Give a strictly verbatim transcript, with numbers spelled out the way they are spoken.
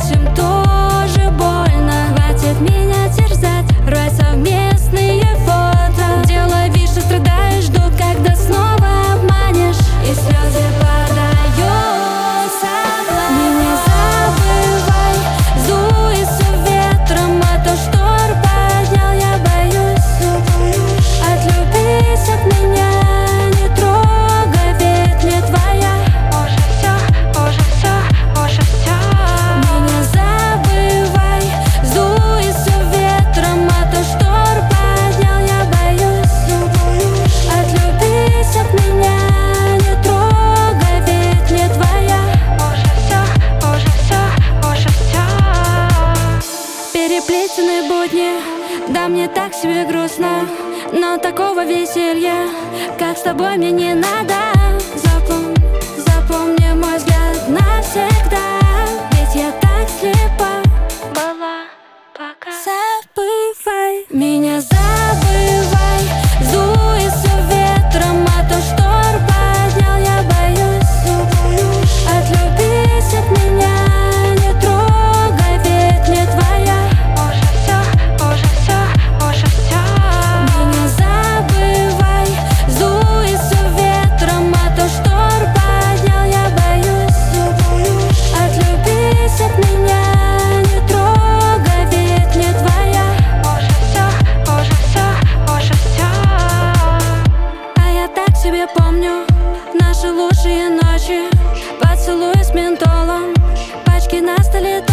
этим тоже больно. Хватит меня терзать, рвать совместные фото. Делай вид, что страдаешь, жду, когда снова обманешь, и слезы подаю соблазн. Меня забывай, сдуй всё ветром, а то шторм поднял, я боюсь. Отлюбись от меня, не трогай, ведь не твоя. Уже всё, уже всё, уже всё. Меня забывай, сдуй всё ветром, а то шторм поднял, я боюсь. Отлюбись от меня, не трогай, ведь не твоя. Уже всё, уже всё, уже всё. Переплетены будни, да мне так себе грустно, но такого веселья, как с тобой, мне не надо. Запомни, запомни мой взгляд навсегда, ведь я так слепа была пока. Забывай, меня забывай, сдуй всё ветром, а то шторм поднял, я боюсь. Отлюбись от меня, не трогай, ведь не твоя. Уже всё, уже всё, уже всё. Меня забывай, сдуй всё ветром, а то шторм поднял, я боюсь. Отлюбись от меня, не трогай, ведь не твоя. Уже всё, уже всё, уже всё. А я так себе помню наши лучшие ночи, поцелуи с ментолом, пачки на столе.